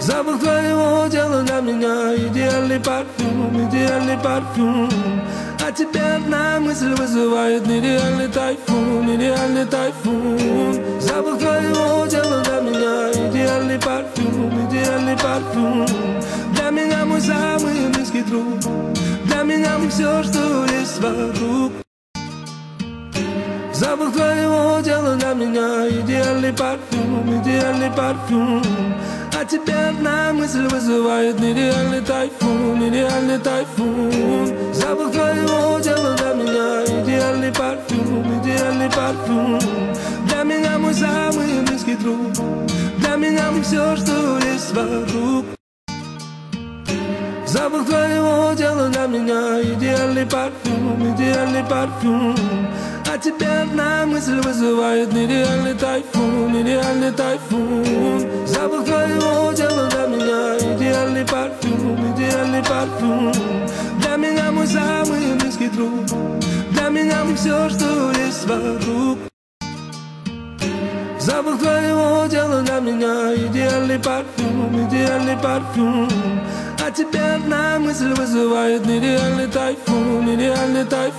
Запах твоего тела для меня идеальный парфюм. А тебя одна мысль вызывает нереальный тайфун. Запах твоего тела для меня идеальный парфюм. Для меня мой самый близкий друг, для меня все, что есть вокруг. Запах твоего тела для меня идеальный парфюм. А тебя одна мысль вызывает нереальный тайфун. Запах твоего тела для меня идеальный парфюм. Для меня мой самый близкий друг, для меня все, что есть вокруг. Запах твоего тела для меня идеальный парфюм. А тебя одна мысль вызывает нереальный тайфун. Запах твоего тела для меня идеальный парфюм. Для меня мой самый близкий друг, для меня все, что есть вокруг. Запах твоего тела для меня идеальный парфюм. А тебя одна мысль вызывает нереальный тайфун.